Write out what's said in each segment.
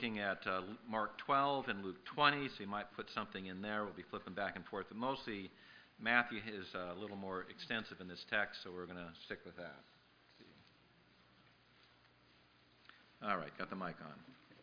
looking at Mark 12 and Luke 20, so you might put something in there. We'll be flipping back and forth, but mostly Matthew is a little more extensive in this text, so we're going to stick with that. All right, got the mic on.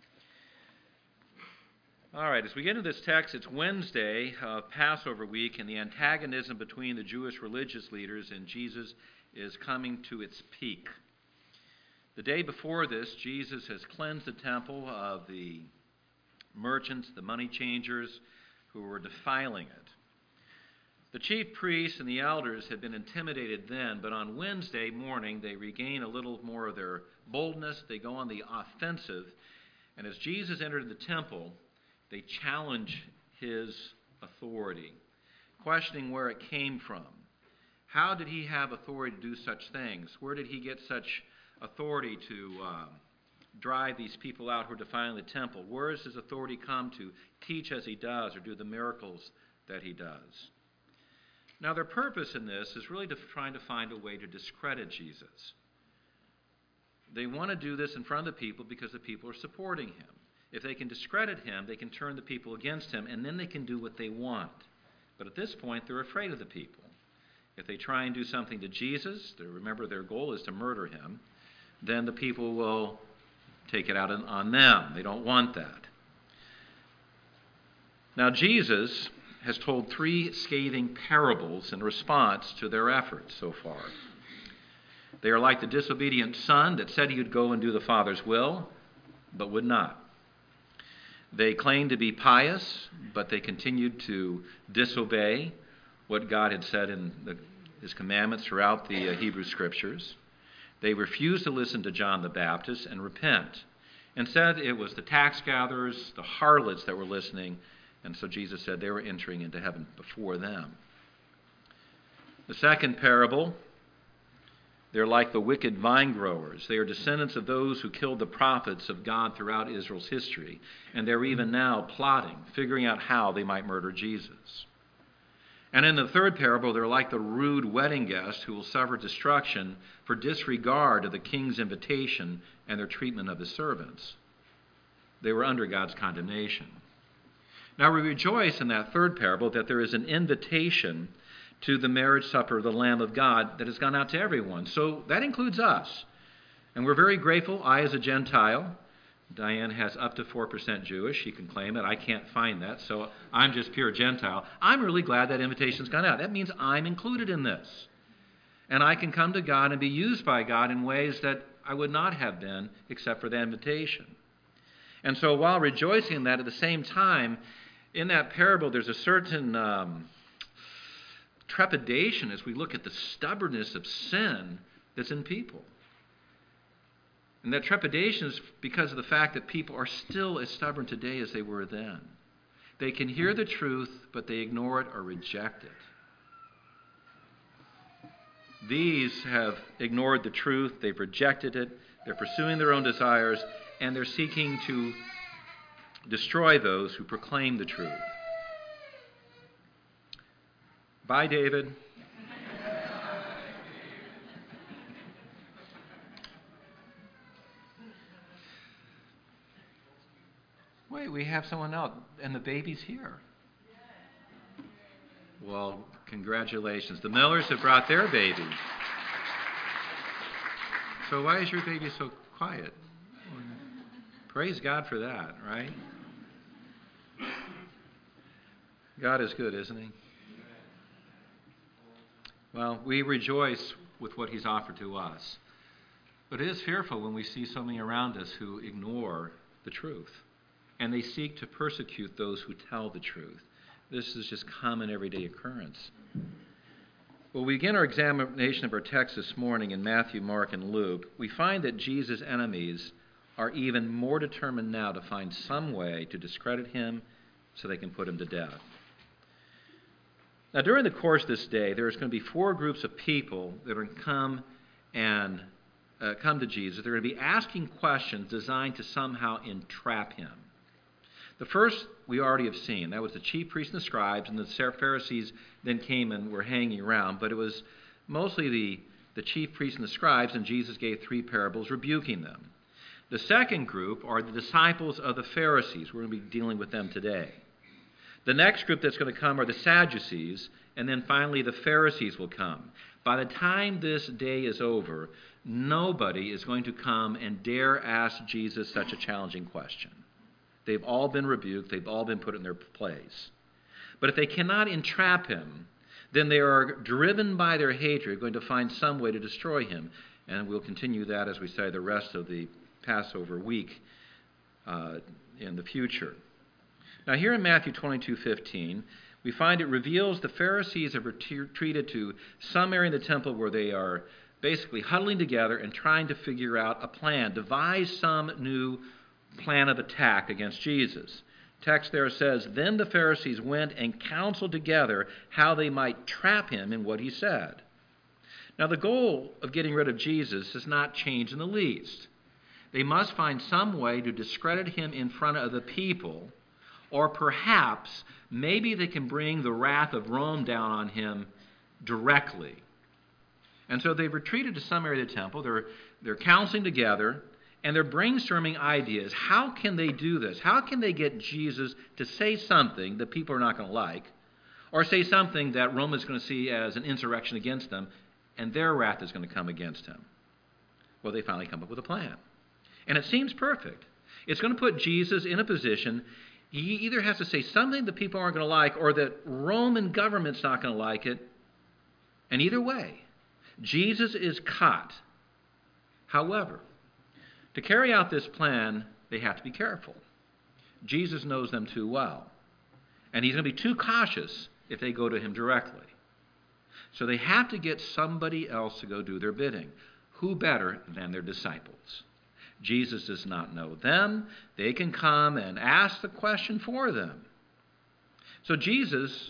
All right, as we get into this text, it's Wednesday, Passover week, and the antagonism between the Jewish religious leaders and Jesus is coming to its peak. The day before this, Jesus has cleansed the temple of the merchants, the money changers, who were defiling it. The chief priests and the elders had been intimidated then, but on Wednesday morning they regain a little more of their boldness. They go on the offensive, and as Jesus entered the temple, they challenge his authority, questioning where it came from. How did he have authority to do such things? Where did he get such authority to drive these people out who are defiling the temple? Where does his authority come to teach as he does or do the miracles that he does? Now, their purpose in this is really trying to find a way to discredit Jesus. They want to do this in front of the people because the people are supporting him. If they can discredit him, they can turn the people against him, and then they can do what they want. But at this point, they're afraid of the people. If they try and do something to Jesus, remember their goal is to murder him, then the people will take it out on them. They don't want that. Now, Jesus has told 3 scathing parables in response to their efforts so far. They are like the disobedient son that said he would go and do the Father's will, but would not. They claimed to be pious, but they continued to disobey what God had said in his commandments throughout the Hebrew Scriptures. They refused to listen to John the Baptist and repent. Instead, it was the tax gatherers, the harlots that were listening, and so Jesus said they were entering into heaven before them. The second parable, they're like the wicked vine growers. They are descendants of those who killed the prophets of God throughout Israel's history. And they're even now plotting, figuring out how they might murder Jesus. And in the third parable, they're like the rude wedding guests who will suffer destruction for disregard of the king's invitation and their treatment of his servants. They were under God's condemnation. Now we rejoice in that third parable that there is an invitation to the marriage supper of the Lamb of God that has gone out to everyone. So that includes us. And we're very grateful. I, as a Gentile, Diane has up to 4% Jewish. She can claim it. I can't find that, so I'm just pure Gentile. I'm really glad that invitation's gone out. That means I'm included in this. And I can come to God and be used by God in ways that I would not have been except for that invitation. And so while rejoicing in that, at the same time, in that parable, there's a certain trepidation as we look at the stubbornness of sin that's in people. And that trepidation is because of the fact that people are still as stubborn today as they were then. They can hear the truth, but they ignore it or reject it. These have ignored the truth, they've rejected it, they're pursuing their own desires, and they're seeking to destroy those who proclaim the truth. Bye, David. Wait, we have someone else, and the baby's here. Well, congratulations. The Millers have brought their baby. So why is your baby so quiet? Praise God for that, right? God is good, isn't he? Well, we rejoice with what he's offered to us. But it is fearful when we see so many around us who ignore the truth. And they seek to persecute those who tell the truth. This is just common everyday occurrence. Well, we begin our examination of our text this morning in Matthew, Mark, and Luke. We find that Jesus' enemies are even more determined now to find some way to discredit him so they can put him to death. Now, during the course of this day, there's going to be 4 groups of people that are going to come to Jesus. They're going to be asking questions designed to somehow entrap him. The first we already have seen. That was the chief priests and the scribes, and the Pharisees then came and were hanging around. But it was mostly the chief priests and the scribes, and Jesus gave 3 parables rebuking them. The second group are the disciples of the Pharisees. We're going to be dealing with them today. The next group that's going to come are the Sadducees, and then finally the Pharisees will come. By the time this day is over, nobody is going to come and dare ask Jesus such a challenging question. They've all been rebuked. They've all been put in their place. But if they cannot entrap him, then they are driven by their hatred, going to find some way to destroy him. And we'll continue that as we study the rest of the Passover week in the future. Now here in Matthew 22:15, we find it reveals the Pharisees have retreated to some area in the temple where they are basically huddling together and trying to figure out a plan, devise some new plan of attack against Jesus. Text there says, "Then the Pharisees went and counseled together how they might trap him in what he said." Now the goal of getting rid of Jesus has not changed in the least. They must find some way to discredit him in front of the people, or perhaps maybe they can bring the wrath of Rome down on him directly. And so they've retreated to some area of the temple. They're counseling together, and they're brainstorming ideas. How can they do this? How can they get Jesus to say something that people are not going to like, or say something that Rome is going to see as an insurrection against them, and their wrath is going to come against him? Well, they finally come up with a plan. And it seems perfect. It's going to put Jesus in a position. He either has to say something that people aren't going to like, or that Roman government's not going to like it. And either way, Jesus is caught. However, to carry out this plan, they have to be careful. Jesus knows them too well. And he's going to be too cautious if they go to him directly. So they have to get somebody else to go do their bidding. Who better than their disciples? Jesus does not know them. They can come and ask the question for them. So Jesus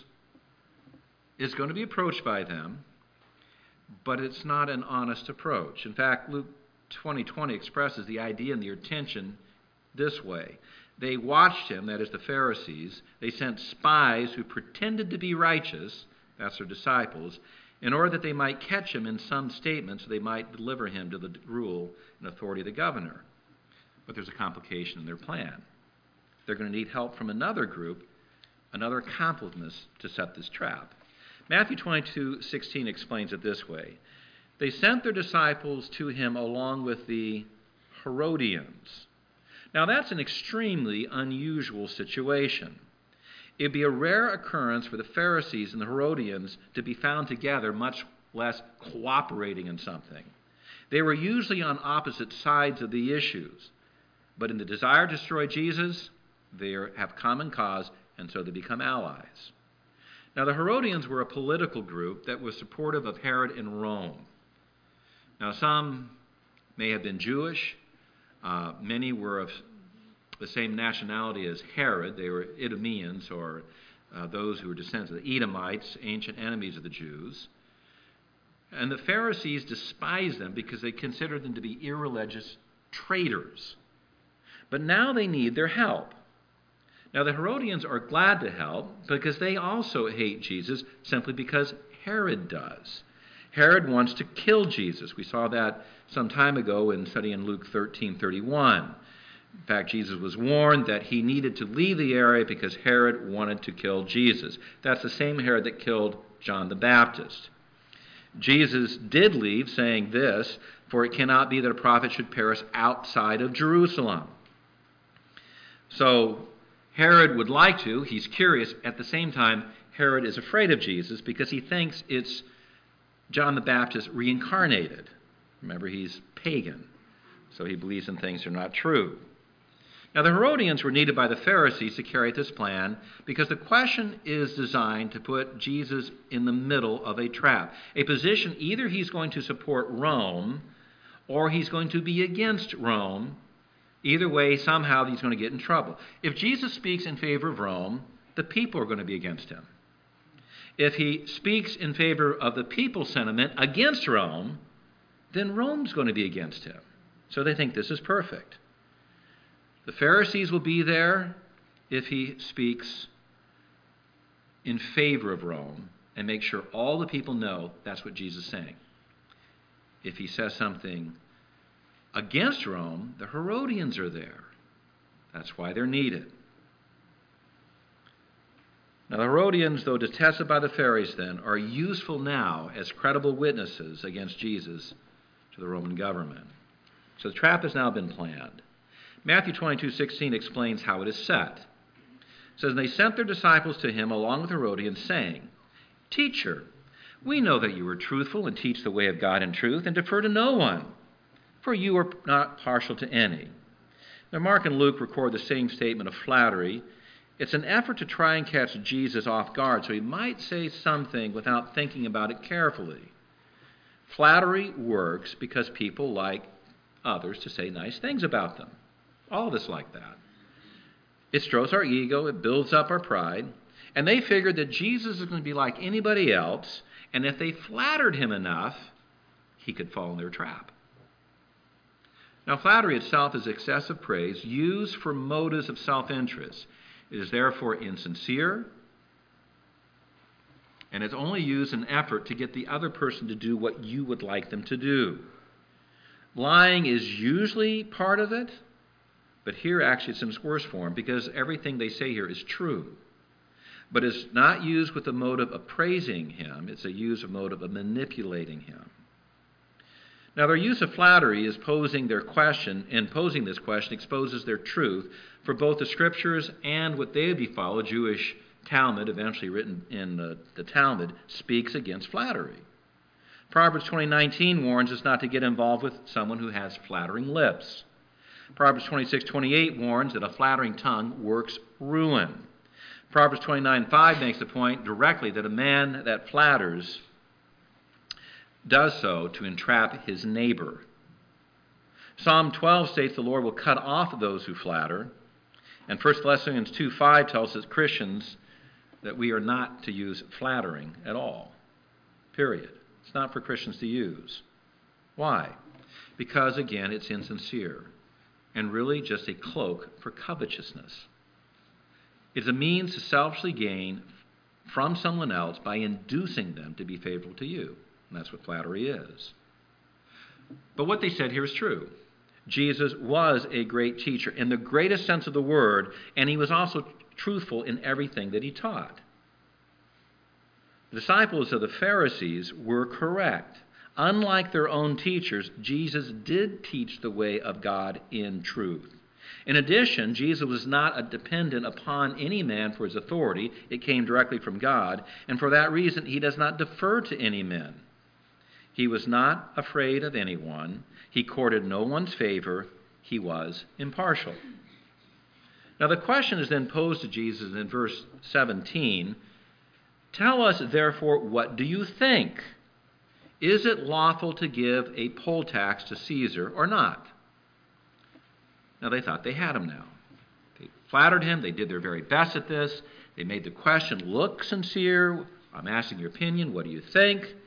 is going to be approached by them, but it's not an honest approach. In fact, Luke 20:20 expresses the idea and their intention this way. They watched him, that is the Pharisees. They sent spies who pretended to be righteous, that's their disciples, in order that they might catch him in some statement so they might deliver him to the rule and authority of the governor. But there's a complication in their plan. They're going to need help from another group, another accomplice to set this trap. Matthew 22:16 explains it this way. They sent their disciples to him along with the Herodians. Now that's an extremely unusual situation. It would be a rare occurrence for the Pharisees and the Herodians to be found together, much less cooperating in something. They were usually on opposite sides of the issues. But in the desire to destroy Jesus, they have common cause, and so they become allies. Now the Herodians were a political group that was supportive of Herod in Rome. Now some may have been Jewish. Many were of the same nationality as Herod. They were Idumeans, or those who were descendants of the Edomites, ancient enemies of the Jews. And the Pharisees despised them because they considered them to be irreligious traitors. But now they need their help. Now the Herodians are glad to help because they also hate Jesus simply because Herod does. Herod wants to kill Jesus. We saw that some time ago in studying Luke 13:31. In fact, Jesus was warned that he needed to leave the area because Herod wanted to kill Jesus. That's the same Herod that killed John the Baptist. Jesus did leave, saying this, "For it cannot be that a prophet should perish outside of Jerusalem." So Herod would like to, he's curious. At the same time, Herod is afraid of Jesus because he thinks it's John the Baptist reincarnated. Remember, he's pagan, so he believes in things that are not true. Now, the Herodians were needed by the Pharisees to carry out this plan because the question is designed to put Jesus in the middle of a trap, a position either he's going to support Rome or he's going to be against Rome. Either way, somehow he's going to get in trouble. If Jesus speaks in favor of Rome, the people are going to be against him. If he speaks in favor of the people's sentiment against Rome, then Rome's going to be against him. So they think this is perfect. The Pharisees will be there if he speaks in favor of Rome and make sure all the people know that's what Jesus is saying. If he says something Against Rome, the Herodians are there. That's why they're needed. Now, the Herodians, though detested by the Pharisees then, are useful now as credible witnesses against Jesus to the Roman government. So the trap has now been planned. Matthew 22:16 explains how it is set. It says, "They sent their disciples to him along with Herodians, saying, 'Teacher, we know that you are truthful and teach the way of God in truth and defer to no one, for you are not partial to any.'" Now, Mark and Luke record the same statement of flattery. It's an effort to try and catch Jesus off guard so he might say something without thinking about it carefully. Flattery works because people like others to say nice things about them. All of us like that. It strokes our ego, it builds up our pride, and they figured that Jesus is going to be like anybody else, and if they flattered him enough, he could fall in their trap. Now, flattery itself is excessive praise used for motives of self-interest. It is therefore insincere, and it's only used in effort to get the other person to do what you would like them to do. Lying is usually part of it, but here actually it's in its worst form because everything they say here is true. But it's not used with the motive of praising him, it's a motive of manipulating him. Now, their use of flattery is posing their question, and posing this question exposes their truth for both the Scriptures and what they would follow. Jewish Talmud, eventually written in the Talmud, speaks against flattery. Proverbs 20:19 warns us not to get involved with someone who has flattering lips. Proverbs 26:28 warns that a flattering tongue works ruin. Proverbs 29:5 makes the point directly that a man that flatters does so to entrap his neighbor. Psalm 12 states the Lord will cut off those who flatter. And 1 Thessalonians 2:5 tells us Christians that we are not to use flattering at all. Period. It's not for Christians to use. Why? Because, again, it's insincere and really just a cloak for covetousness. It's a means to selfishly gain from someone else by inducing them to be favorable to you. And that's what flattery is. But what they said here is true. Jesus was a great teacher in the greatest sense of the word, and he was also truthful in everything that he taught. The disciples of the Pharisees were correct. Unlike their own teachers, Jesus did teach the way of God in truth. In addition, Jesus was not dependent upon any man for his authority. It came directly from God, and for that reason, he does not defer to any men. He was not afraid of anyone. He courted no one's favor. He was impartial. Now, the question is then posed to Jesus in verse 17. "Tell us, therefore, what do you think? Is it lawful to give a poll tax to Caesar or not?" Now, they thought they had him now. They flattered him. They did their very best at this. They made the question look sincere. I'm asking your opinion. What do you think?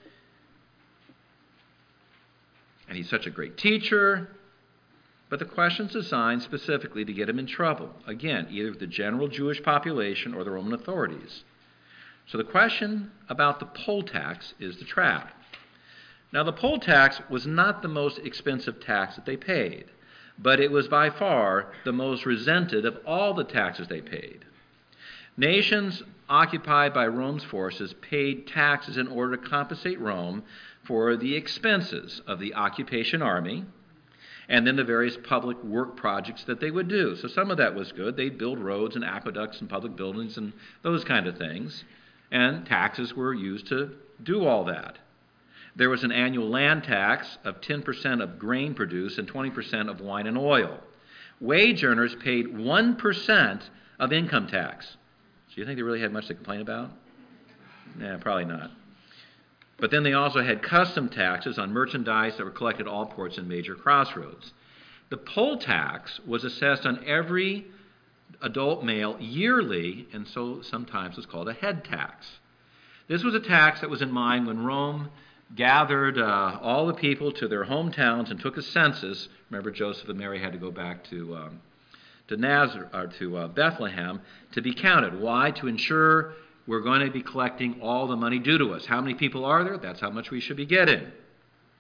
And he's such a great teacher. But the question's designed specifically to get him in trouble. Again, either the general Jewish population or the Roman authorities. So the question about the poll tax is the trap. Now, the poll tax was not the most expensive tax that they paid, but it was by far the most resented of all the taxes they paid. Nations occupied by Rome's forces paid taxes in order to compensate Rome for the expenses of the occupation army and then the various public work projects that they would do. So some of that was good. They'd build roads and aqueducts and public buildings and those kind of things. And taxes were used to do all that. There was an annual land tax of 10% of grain produced and 20% of wine and oil. Wage earners paid 1% of income tax. So you think they really had much to complain about? Nah, probably not. But then they also had custom taxes on merchandise that were collected at all ports and major crossroads. The poll tax was assessed on every adult male yearly, and so sometimes it's called a head tax. This was a tax that was in mind when Rome gathered all the people to their hometowns and took a census. Remember, Joseph and Mary had to go back to Nazareth or to Bethlehem to be counted. Why? To ensure we're going to be collecting all the money due to us. How many people are there? That's how much we should be getting.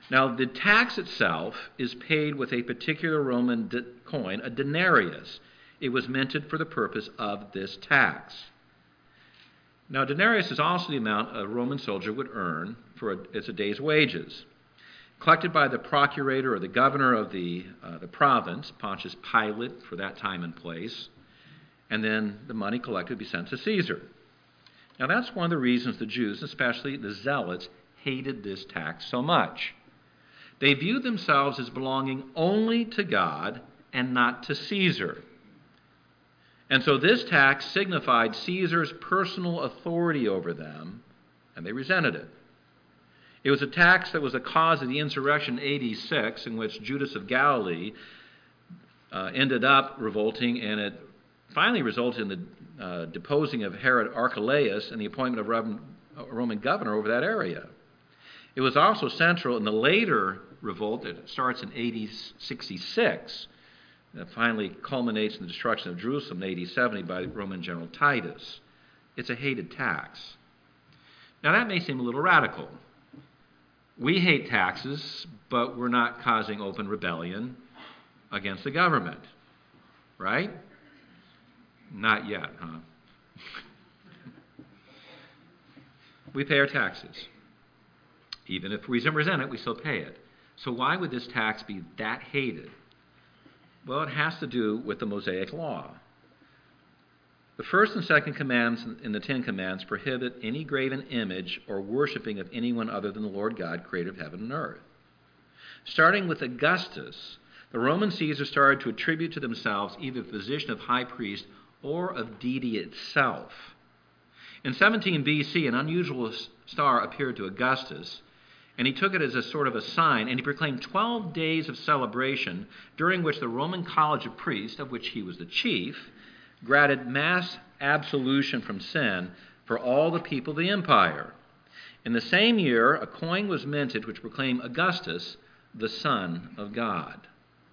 Now, the tax itself is paid with a particular Roman coin, a denarius. It was minted for the purpose of this tax. Now, a denarius is also the amount a Roman soldier would earn as a day's wages. Collected by the procurator or the governor of the province, Pontius Pilate, for that time and place, and then the money collected would be sent to Caesar. Now, that's one of the reasons the Jews, especially the Zealots, hated this tax so much. They viewed themselves as belonging only to God and not to Caesar. And so this tax signified Caesar's personal authority over them, and they resented it. It was a tax that was the cause of the insurrection in AD 6, in which Judas of Galilee ended up revolting, and it finally resulted in the deposing of Herod Archelaus and the appointment of a Roman governor over that area. It was also central in the later revolt that starts in AD 66, that finally culminates in the destruction of Jerusalem in AD 70 by Roman General Titus. It's a hated tax. Now that may seem a little radical. We hate taxes, but we're not causing open rebellion against the government, right? Not yet, huh? We pay our taxes. Even if we resent it, we still pay it. So why would this tax be that hated? Well, it has to do with the Mosaic Law. The first and second commandments in the Ten Commandments prohibit any graven image or worshiping of anyone other than the Lord God, creator of heaven and earth. Starting with Augustus, the Roman Caesars started to attribute to themselves either the position of high priest or of deity itself. In 17 BC, an unusual star appeared to Augustus, and he took it as a sort of a sign, and he proclaimed 12 days of celebration during which the Roman College of Priests, of which he was the chief, granted mass absolution from sin for all the people of the empire. In the same year, a coin was minted which proclaimed Augustus the Son of God.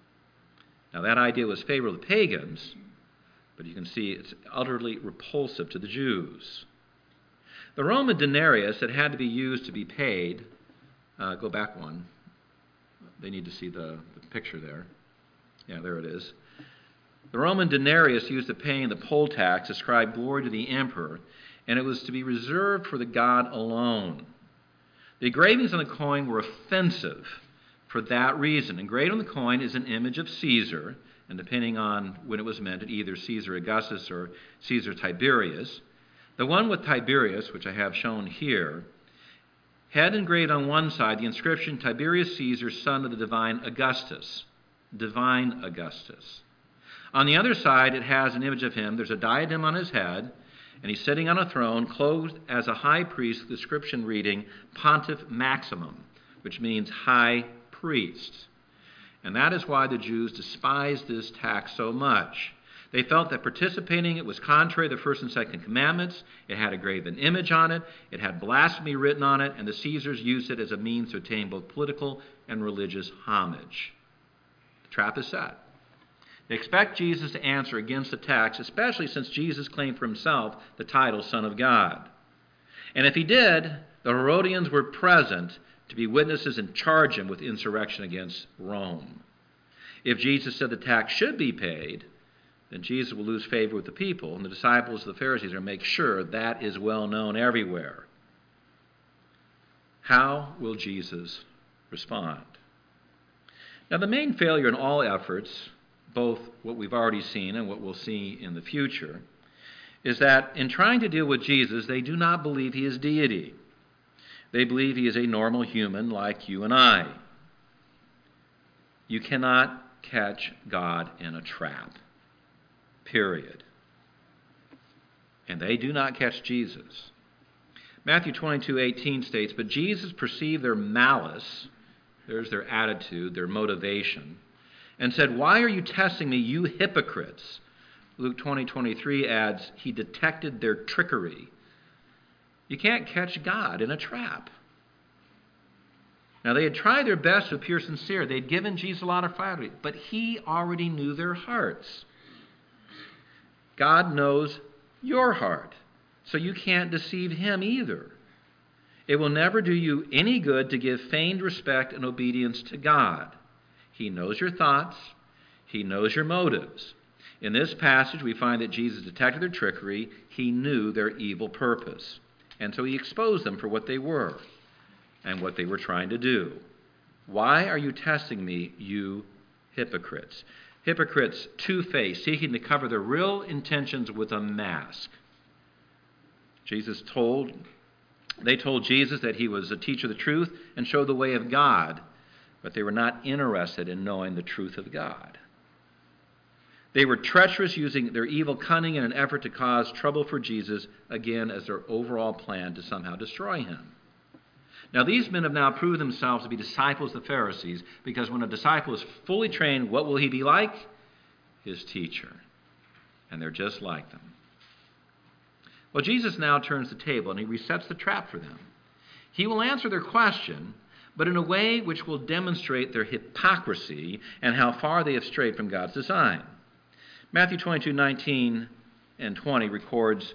Now, that idea was favorable to pagans, but you can see it's utterly repulsive to the Jews. The Roman denarius that had to be used to be paid, go back one. They need to see the picture there. Yeah, there it is. The Roman denarius used to pay the poll tax ascribed glory to the emperor, and it was to be reserved for the god alone. The engravings on the coin were offensive for that reason. Engraved on the coin is an image of Caesar, and depending on when it was minted, either Caesar Augustus or Caesar Tiberius. The one with Tiberius, which I have shown here, had engraved on one side the inscription, Tiberius Caesar, son of the divine Augustus. Divine Augustus. On the other side, it has an image of him. There's a diadem on his head, and he's sitting on a throne, clothed as a high priest, with the inscription reading Pontiff Maximum, which means high priest. And that is why the Jews despised this tax so much. They felt that participating it was contrary to the first and second commandments. It had a graven image on it. It had blasphemy written on it, and the Caesars used it as a means to attain both political and religious homage. The trap is set. They expect Jesus to answer against the tax, especially since Jesus claimed for himself the title Son of God. And if he did, the Herodians were present to be witnesses and charge him with insurrection against Rome. If Jesus said the tax should be paid, then Jesus will lose favor with the people, and the disciples of the Pharisees are going to make sure that is well known everywhere. How will Jesus respond? Now, the main failure in all efforts, both what we've already seen and what we'll see in the future, is that in trying to deal with Jesus, they do not believe he is deity. They believe he is a normal human like you and I. You cannot catch God in a trap. Period. And they do not catch Jesus. Matthew 22:18 states, but Jesus perceived their malice, there's their attitude, their motivation, and said, why are you testing me, you hypocrites? Luke 20:23 adds, he detected their trickery. You can't catch God in a trap. Now, they had tried their best to appear sincere. They'd given Jesus a lot of flattery, but he already knew their hearts. God knows your heart, so you can't deceive him either. It will never do you any good to give feigned respect and obedience to God. He knows your thoughts. He knows your motives. In this passage, we find that Jesus detected their trickery. He knew their evil purpose. And so he exposed them for what they were and what they were trying to do. Why are you testing me, you hypocrites? Hypocrites, two-faced, seeking to cover their real intentions with a mask. They told Jesus that he was a teacher of the truth and showed the way of God, but they were not interested in knowing the truth of God. They were treacherous, using their evil cunning in an effort to cause trouble for Jesus, again, as their overall plan to somehow destroy him. Now, these men have now proved themselves to be disciples of the Pharisees, because when a disciple is fully trained, what will he be like? His teacher. And they're just like them. Well, Jesus now turns the table and he resets the trap for them. He will answer their question, but in a way which will demonstrate their hypocrisy and how far they have strayed from God's design. Matthew 22:19 and 20 records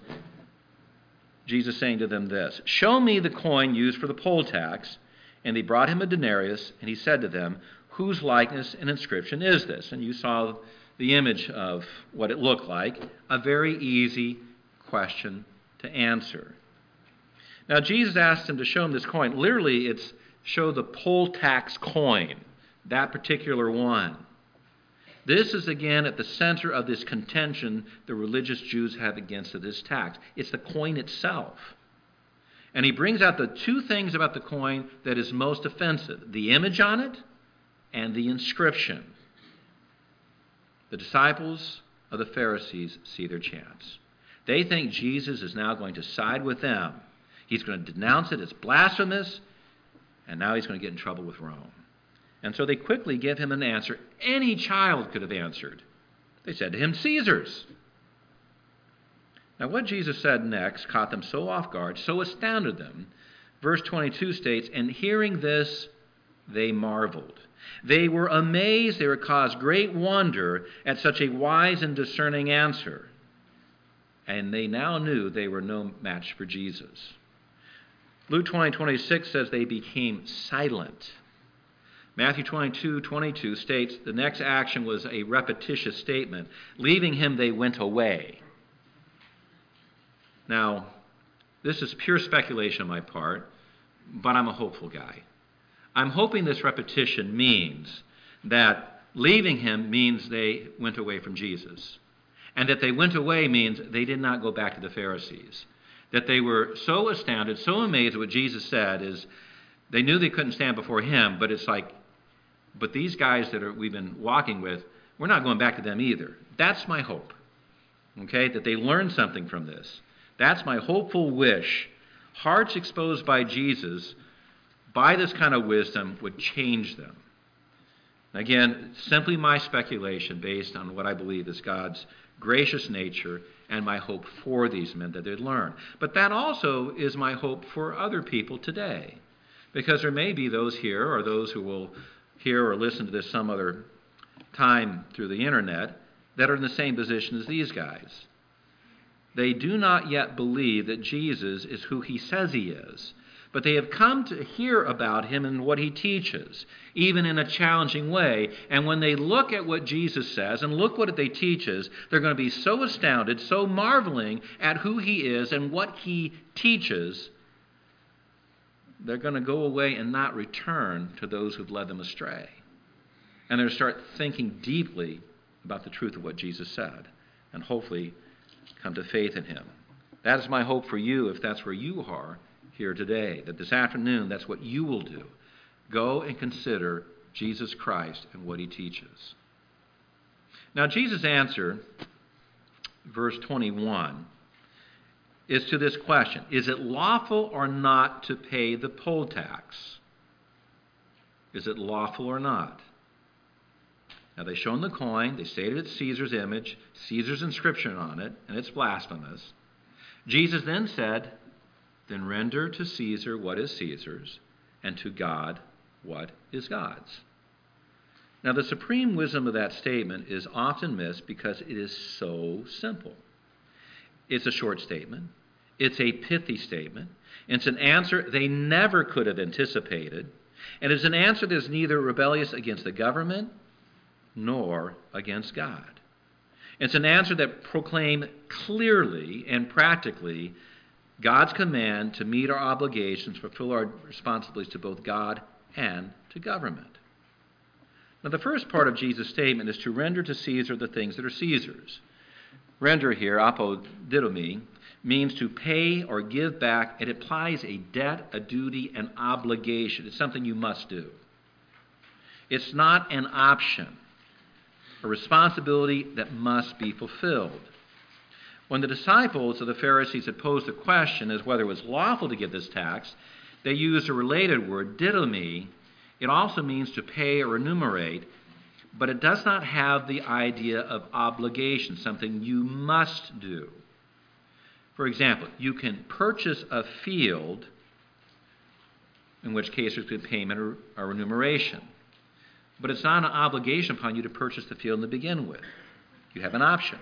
Jesus saying to them this, "Show me the coin used for the poll tax." And they brought him a denarius, and he said to them, "Whose likeness and inscription is this?" And you saw the image of what it looked like. A very easy question to answer. Now, Jesus asked him to show him this coin. Literally, it's show the poll tax coin, that particular one. This is, again, at the center of this contention the religious Jews have against this tax. It's the coin itself. And he brings out the two things about the coin that is most offensive, the image on it and the inscription. The disciples of the Pharisees see their chance. They think Jesus is now going to side with them. He's going to denounce it as blasphemous, and now he's going to get in trouble with Rome. And so they quickly give him an answer any child could have answered. They said to him, "Caesar's." Now what Jesus said next caught them so off guard, so astounded them. Verse 22 states, "And hearing this, they marveled." They were amazed, they were caused great wonder at such a wise and discerning answer. And they now knew they were no match for Jesus. Luke 20:26 says they became silent. Matthew 22:22 states the next action was a repetitious statement. Leaving him, they went away. Now, this is pure speculation on my part, but I'm a hopeful guy. I'm hoping this repetition means that leaving him means they went away from Jesus. And that they went away means they did not go back to the Pharisees. That they were so astounded, so amazed at what Jesus said is they knew they couldn't stand before him, but it's like, but these guys that we've been walking with, we're not going back to them either. That's my hope, okay, that they learn something from this. That's my hopeful wish. Hearts exposed by Jesus, by this kind of wisdom, would change them. Again, simply my speculation based on what I believe is God's gracious nature and my hope for these men that they'd learn. But that also is my hope for other people today. Because there may be those here or those who will hear or listen to this some other time through the internet that are in the same position as these guys. They do not yet believe that Jesus is who he says he is, but they have come to hear about him and what he teaches, even in a challenging way. And when they look at what Jesus says and look what they teaches, they're going to be so astounded, so marveling at who he is and what he teaches, they're going to go away and not return to those who've led them astray. And they're going to start thinking deeply about the truth of what Jesus said and hopefully come to faith in him. That is my hope for you if that's where you are here today, that this afternoon that's what you will do. Go and consider Jesus Christ and what he teaches. Now Jesus' answer, verse 21, is to this question: is it lawful or not to pay the poll tax? Is it lawful or not? Now they show him the coin, they stated it's Caesar's image, Caesar's inscription on it, and it's blasphemous. Jesus then said, "Then render to Caesar what is Caesar's, and to God what is God's." Now the supreme wisdom of that statement is often missed because it is so simple. It's a short statement. It's a pithy statement. It's an answer they never could have anticipated. And it's an answer that is neither rebellious against the government nor against God. It's an answer that proclaims clearly and practically God's command to meet our obligations, fulfill our responsibilities to both God and to government. Now, the first part of Jesus' statement is to render to Caesar the things that are Caesar's. Render here, apodidomi, means to pay or give back. It implies a debt, a duty, an obligation. It's something you must do. It's not an option, a responsibility that must be fulfilled. When the disciples of the Pharisees had posed the question as whether it was lawful to give this tax, they used a related word, didomi. It also means to pay or remunerate, but it does not have the idea of obligation, something you must do. For example, you can purchase a field, in which case there's good payment or remuneration. But it's not an obligation upon you to purchase the field to begin with. You have an option.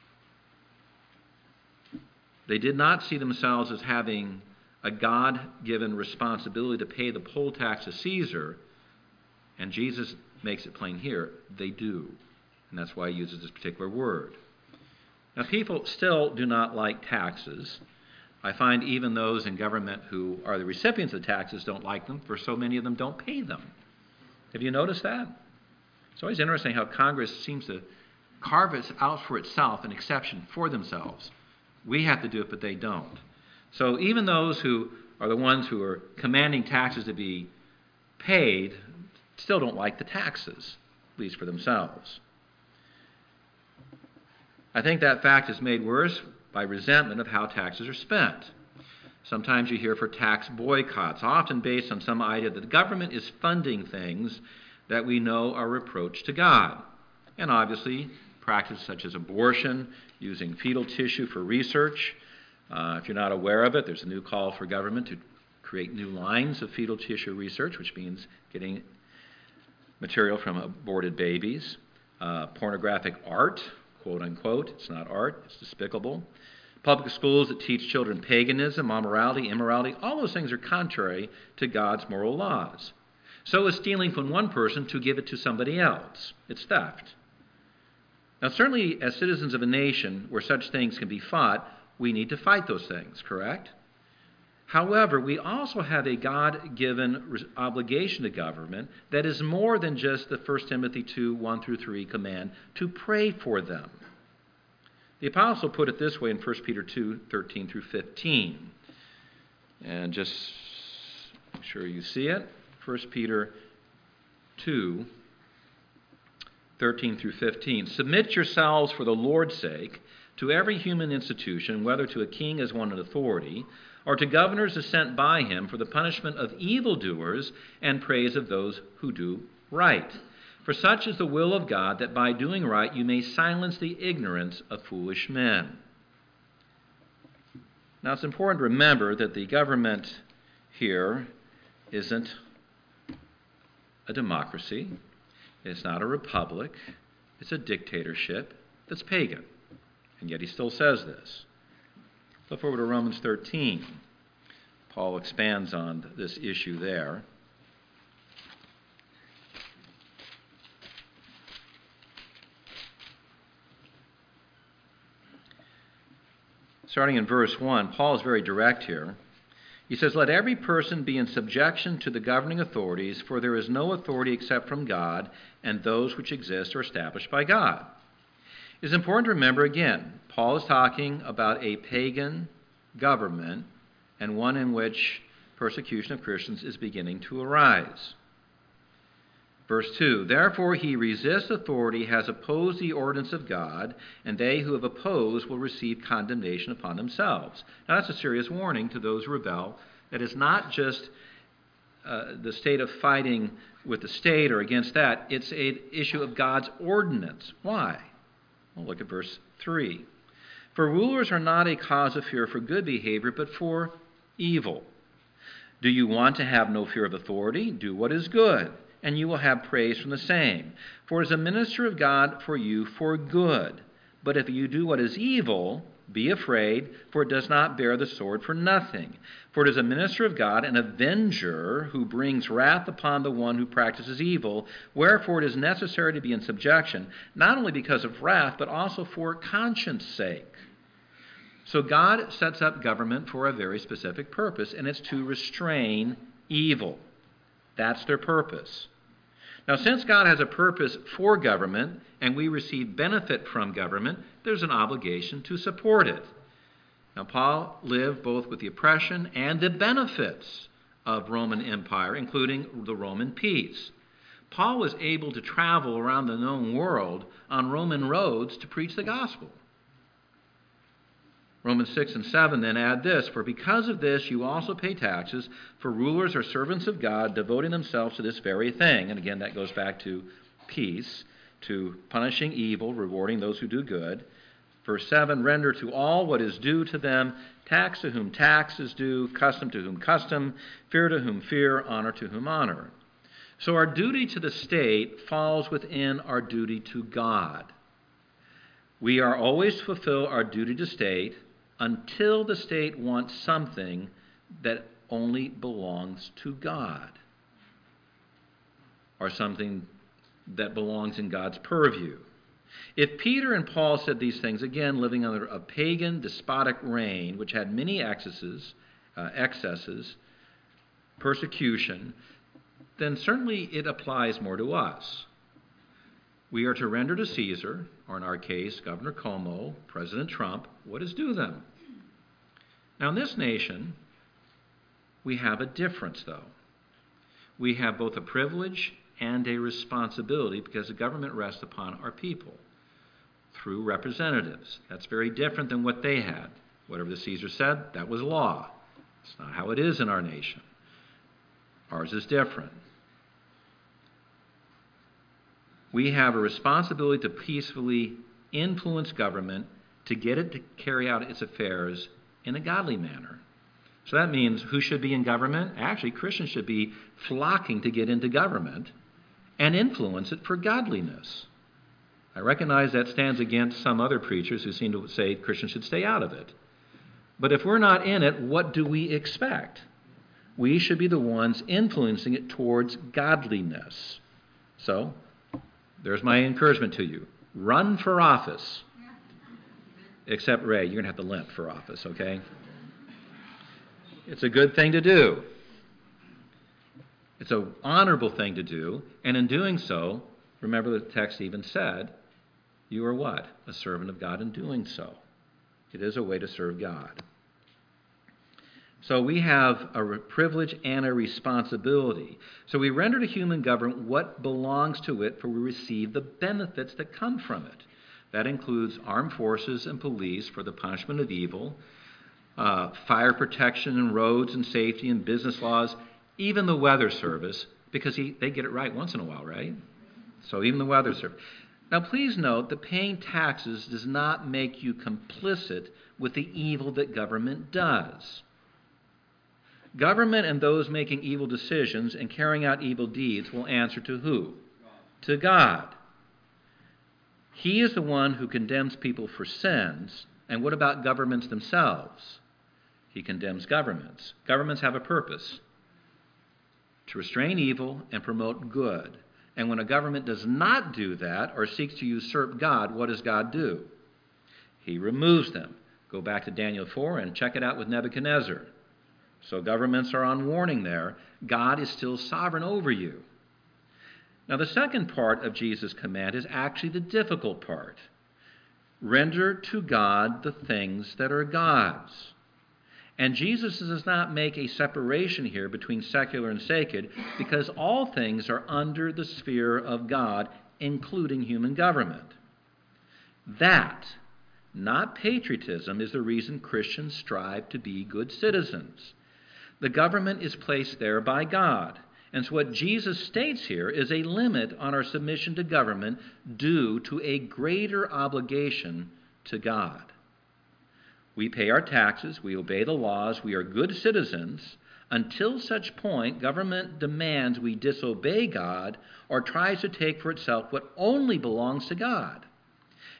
They did not see themselves as having a God-given responsibility to pay the poll tax to Caesar, and Jesus makes it plain here, they do. And that's why he uses this particular word. Now, people still do not like taxes. I find even those in government who are the recipients of taxes don't like them, for so many of them don't pay them. Have you noticed that? It's always interesting how Congress seems to carve out for itself an exception for themselves. We have to do it, but they don't. So even those who are the ones who are commanding taxes to be paid still don't like the taxes, at least for themselves. I think that fact is made worse by resentment of how taxes are spent. Sometimes you hear for tax boycotts, often based on some idea that the government is funding things that we know are reproach to God. And obviously, practices such as abortion, using fetal tissue for research. If you're not aware of it, there's a new call for government to create new lines of fetal tissue research, which means getting material from aborted babies. Pornographic art, quote unquote. It's not art, it's despicable. Public schools that teach children paganism, immorality, all those things are contrary to God's moral laws. So is stealing from one person to give it to somebody else. It's theft. Now, certainly as citizens of a nation where such things can be fought, we need to fight those things, correct? However, we also have a God-given obligation to government that is more than just the 1 Timothy 2, 1 through 3 command to pray for them. The apostle put it this way in 1 Peter 2, 13 through 15. And just make sure you see it. 1 Peter 2, 13 through 15. Submit yourselves for the Lord's sake to every human institution, whether to a king as one in authority, or to governors as sent by him for the punishment of evildoers and praise of those who do right. For such is the will of God, that by doing right you may silence the ignorance of foolish men. Now, it's important to remember that the government here isn't a democracy. It's not a republic. It's a dictatorship that's pagan. And yet he still says this. Flip over to Romans 13. Paul expands on this issue there. Starting in verse 1, Paul is very direct here. He says, "Let every person be in subjection to the governing authorities, for there is no authority except from God, and those which exist are established by God." It's important to remember again, Paul is talking about a pagan government and one in which persecution of Christians is beginning to arise. Verse 2, "Therefore he resists authority, has opposed the ordinance of God, and they who have opposed will receive condemnation upon themselves." Now that's a serious warning to those who rebel. That is not just the state of fighting with the state or against that. It's an issue of God's ordinance. Why? Well, look at verse 3. "For rulers are not a cause of fear for good behavior, but for evil. Do you want to have no fear of authority? Do what is good, and you will have praise from the same. For as a minister of God for you for good, But if you do what is evil, be afraid, for it does not bear the sword for nothing. For it is a minister of God, an avenger, who brings wrath upon the one who practices evil. Wherefore it is necessary to be in subjection, not only because of wrath, but also for conscience sake. So God sets up government for a very specific purpose, and it's to restrain evil. That's their purpose. Now, since God has a purpose for government, and we receive benefit from government, there's an obligation to support it. Now, Paul lived both with the oppression and the benefits of Roman Empire, including the Roman peace. Paul was able to travel around the known world on Roman roads to preach the gospel. Romans 6 and 7 then add this, for because of this you also pay taxes, for rulers are servants of God, devoting themselves to this very thing. And again, that goes back to peace, to punishing evil, rewarding those who do good. Verse 7, render to all what is due to them, tax to whom tax is due, custom to whom custom, fear to whom fear, honor to whom honor. So our duty to the state falls within our duty to God. We are always to fulfill our duty to state until the state wants something that only belongs to God, or something that belongs in God's purview. If Peter and Paul said these things, again, living under a pagan, despotic reign, which had many excesses, persecution, then certainly it applies more to us. We are to render to Caesar, or in our case, Governor Cuomo, President Trump, what is due them. Now, in this nation, we have a difference, though. We have both a privilege and a responsibility because the government rests upon our people through representatives. That's very different than what they had. Whatever the Caesar said, that was law. It's not how it is in our nation. Ours is different. We have a responsibility to peacefully influence government to get it to carry out its affairs in a godly manner. So that means who should be in government? Actually, Christians should be flocking to get into government and influence it for godliness. I recognize that stands against some other preachers who seem to say Christians should stay out of it. But if we're not in it, what do we expect? We should be the ones influencing it towards godliness. So, there's my encouragement to you. Run for office. Except, Ray, you're going to have to limp for office, okay? It's a good thing to do. It's an honorable thing to do. And in doing so, remember the text even said, you are what? A servant of God in doing so. It is a way to serve God. So we have a privilege and a responsibility. So we render to human government what belongs to it, for we receive the benefits that come from it. That includes armed forces and police for the punishment of evil, fire protection and roads and safety and business laws, even the weather service, because they get it right once in a while, right? So even the weather service. Now please note that paying taxes does not make you complicit with the evil that government does. Government and those making evil decisions and carrying out evil deeds will answer to who? To God. He is the one who condemns people for sins. And what about governments themselves? He condemns governments. Governments have a purpose: to restrain evil and promote good. And when a government does not do that or seeks to usurp God, what does God do? He removes them. Go back to Daniel 4 and check it out with Nebuchadnezzar. So governments are on warning there. God is still sovereign over you. Now, the second part of Jesus' command is actually the difficult part. Render to God the things that are God's. And Jesus does not make a separation here between secular and sacred, because all things are under the sphere of God, including human government. That, not patriotism, is the reason Christians strive to be good citizens. The government is placed there by God. And so what Jesus states here is a limit on our submission to government due to a greater obligation to God. We pay our taxes, we obey the laws, we are good citizens until such point government demands we disobey God or tries to take for itself what only belongs to God.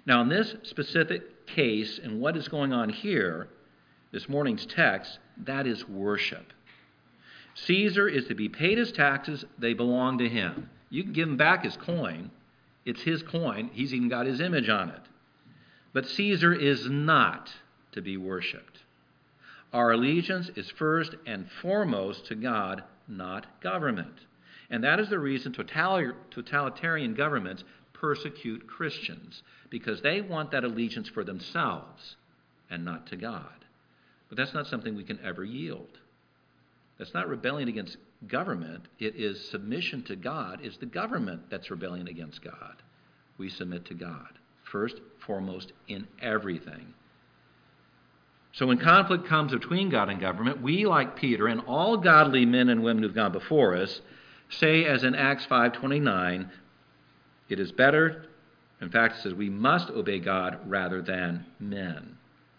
Now, in this specific case, and what is going on here, this morning's text, that is worship. Caesar is to be paid his taxes. They belong to him. You can give him back his coin. It's his coin. He's even got his image on it. But Caesar is not to be worshipped. Our allegiance is first and foremost to God, not government. And that is the reason totalitarian governments persecute Christians, because they want that allegiance for themselves and not to God. But that's not something we can ever yield. That's not rebellion against government. It is submission to God. It's the government that's rebellion against God. We submit to God, first, foremost, in everything. So when conflict comes between God and government, we, like Peter and all godly men and women who've gone before us, say, as in Acts 5:29, it is better, in fact, it says we must obey God rather than men.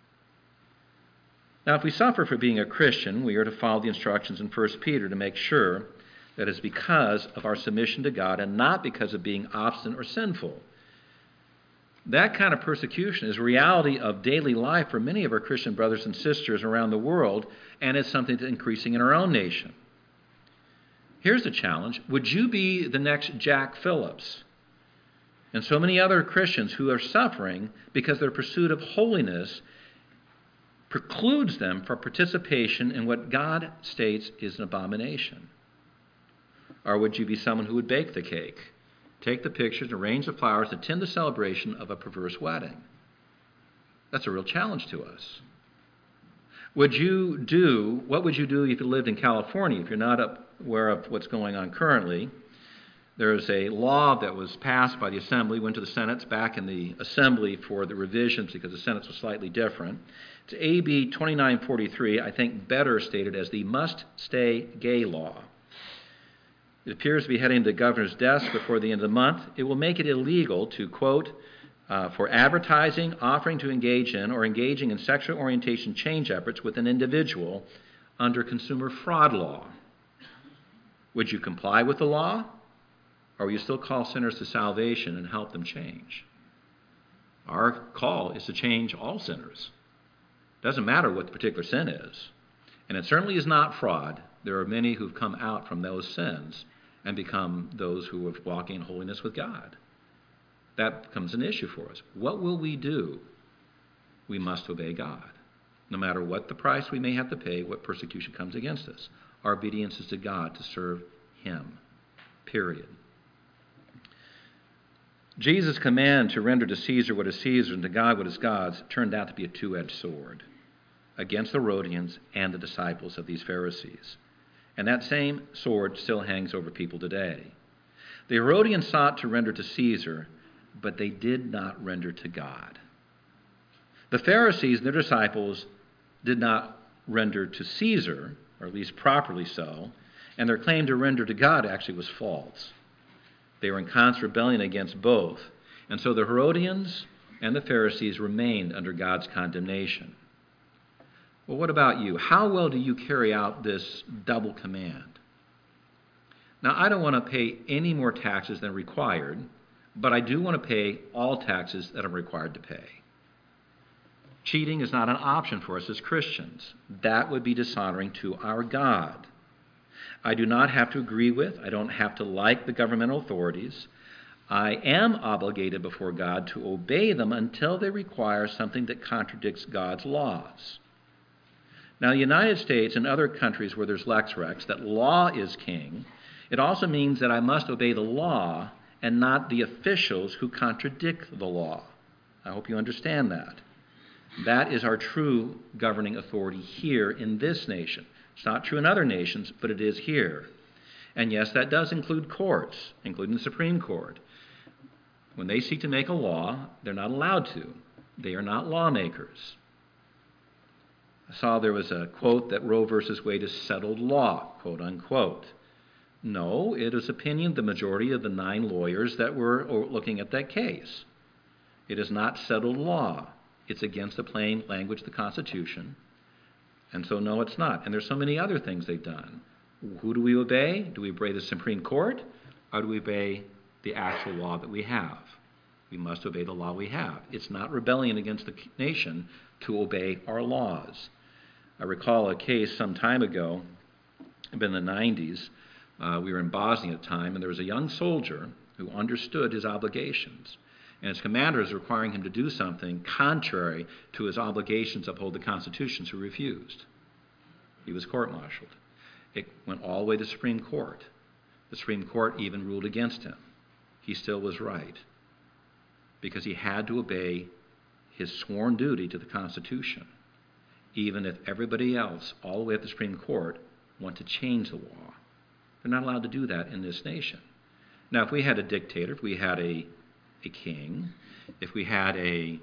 Now, if we suffer for being a Christian, we are to follow the instructions in 1 Peter to make sure that it's because of our submission to God and not because of being obstinate or sinful. That kind of persecution is a reality of daily life for many of our Christian brothers and sisters around the world, and it's something that's increasing in our own nation. Here's the challenge. Would you be the next Jack Phillips and so many other Christians who are suffering because their pursuit of holiness precludes them from participation in what God states is an abomination? Or would you be someone who would bake the cake, take the pictures, arrange the flowers, attend the celebration of a perverse wedding? That's a real challenge to us. What would you do if you lived in California, if you're not aware of what's going on currently? There's a law that was passed by the Assembly, went to the Senate. It's back in the Assembly for the revisions because the Senate was slightly different. It's AB 2943, I think better stated as the must-stay gay law. It appears to be heading to the governor's desk before the end of the month. It will make it illegal to, quote, for advertising, offering to engage in, or engaging in sexual orientation change efforts with an individual under consumer fraud law. Would you comply with the law? Or will you still call sinners to salvation and help them change? Our call is to change all sinners. It doesn't matter what the particular sin is. And it certainly is not fraud. There are many who've come out from those sins and become those who are walking in holiness with God. That becomes an issue for us. What will we do? We must obey God. No matter what the price we may have to pay, what persecution comes against us. Our obedience is to God to serve Him. Period. Jesus' command to render to Caesar what is Caesar and to God what is God's turned out to be a two-edged sword against the Herodians and the disciples of these Pharisees. And that same sword still hangs over people today. The Herodians sought to render to Caesar, but they did not render to God. The Pharisees and their disciples did not render to Caesar, or at least properly so, and their claim to render to God actually was false. They were in constant rebellion against both. And so the Herodians and the Pharisees remained under God's condemnation. Well, what about you? How well do you carry out this double command? Now, I don't want to pay any more taxes than required, but I do want to pay all taxes that I'm required to pay. Cheating is not an option for us as Christians. That would be dishonoring to our God. I do not have to agree with, I don't have to like the governmental authorities. I am obligated before God to obey them until they require something that contradicts God's laws. Now, the United States and other countries where there's lex rex, that law is king, it also means that I must obey the law and not the officials who contradict the law. I hope you understand that. That is our true governing authority here in this nation. It's not true in other nations, but it is here. And yes, that does include courts, including the Supreme Court. When they seek to make a law, they're not allowed to. They are not lawmakers. I saw there was a quote that Roe versus Wade is settled law, quote unquote. No, it is opinion of the majority of the 9 lawyers that were looking at that case. It is not settled law. It's against the plain language of the Constitution. And so, no, it's not. And there's so many other things they've done. Who do we obey? Do we obey the Supreme Court? Or do we obey the actual law that we have? We must obey the law we have. It's not rebellion against the nation to obey our laws. I recall a case some time ago, in the 90s. We were in Bosnia at the time, and there was a young soldier who understood his obligations. And his commander was requiring him to do something contrary to his obligations to uphold the Constitution, so he refused. He was court-martialed. It went all the way to the Supreme Court. The Supreme Court even ruled against him. He still was right, because he had to obey his sworn duty to the Constitution, even if everybody else, all the way up to the Supreme Court, want to change the law. They're not allowed to do that in this nation. Now, if we had a dictator, if we had a king, if we had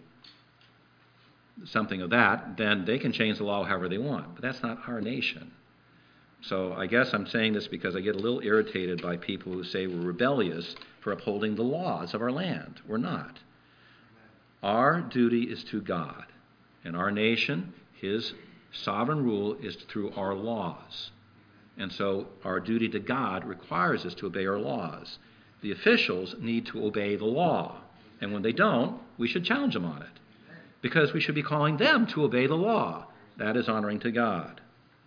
something of that, then they can change the law however they want. But that's not our nation. So I guess I'm saying this because I get a little irritated by people who say we're rebellious for upholding the laws of our land. We're not. Our duty is to God. In our nation, His sovereign rule is through our laws. And so our duty to God requires us to obey our laws. The officials need to obey the law. And when they don't, we should challenge them on it, because we should be calling them to obey the law. That is honoring to God.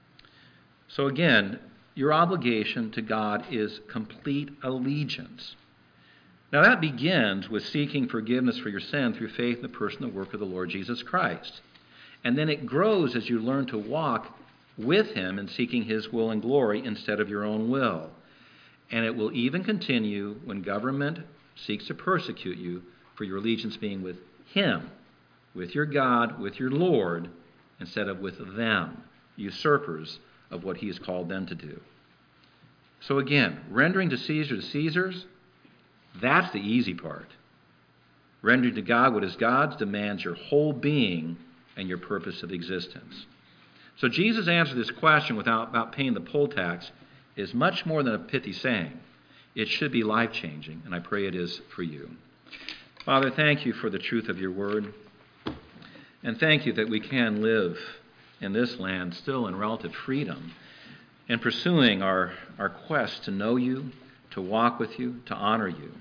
So again, your obligation to God is complete allegiance. Now that begins with seeking forgiveness for your sin through faith in the person and work of the Lord Jesus Christ. And then it grows as you learn to walk with Him in seeking His will and glory instead of your own will. And it will even continue when government seeks to persecute you for your allegiance being with Him, with your God, with your Lord, instead of with them, usurpers of what He has called them to do. So again, rendering to Caesar's, that's the easy part. Rendering to God what is God's demands your whole being and your purpose of existence. So Jesus' answer to this question about paying the poll tax is much more than a pithy saying. It should be life-changing, and I pray it is for you. Father, thank you for the truth of your word, and thank you that we can live in this land still in relative freedom and pursuing our quest to know you, to walk with you, to honor you.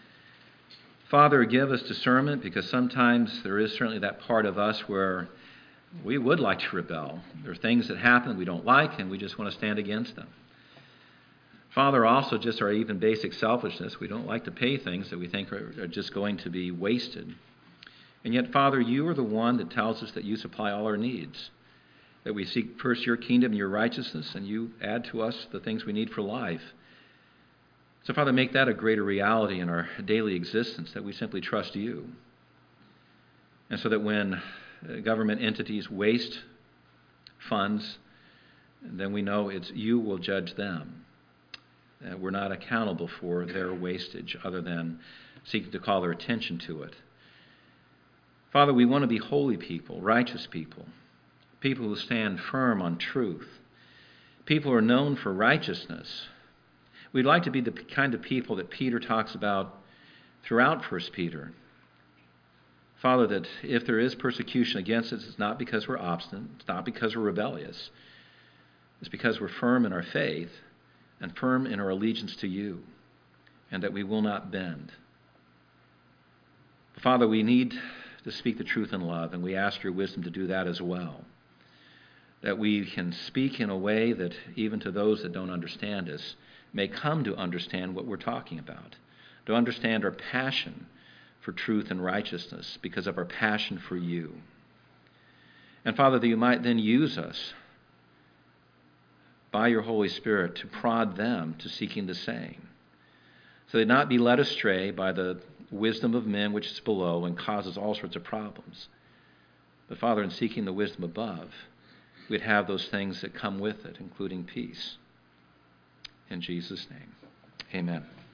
Father, give us discernment, because sometimes there is certainly that part of us where we would like to rebel. There are things that happen we don't like, and we just want to stand against them. Father, also just our even basic selfishness. We don't like to pay things that we think are just going to be wasted. And yet, Father, you are the one that tells us that you supply all our needs, that we seek first your kingdom and your righteousness, and you add to us the things we need for life. So, Father, make that a greater reality in our daily existence, that we simply trust you. And so that when government entities waste funds, then we know it's you will judge them. We're not accountable for their wastage other than seeking to call their attention to it. Father, we want to be holy people, righteous people, people who stand firm on truth, people who are known for righteousness. We'd like to be the kind of people that Peter talks about throughout 1 Peter. Father, that if there is persecution against us, it's not because we're obstinate, it's not because we're rebellious. It's because we're firm in our faith and firm in our allegiance to you, and that we will not bend. Father, we need to speak the truth in love, and we ask your wisdom to do that as well. That we can speak in a way that even to those that don't understand us may come to understand what we're talking about, to understand our passion for truth and righteousness because of our passion for you. And Father, that you might then use us by your Holy Spirit to prod them to seeking the same, so they not be led astray by the wisdom of men which is below and causes all sorts of problems. But Father, in seeking the wisdom above, we'd have those things that come with it, including peace. In Jesus' name, amen.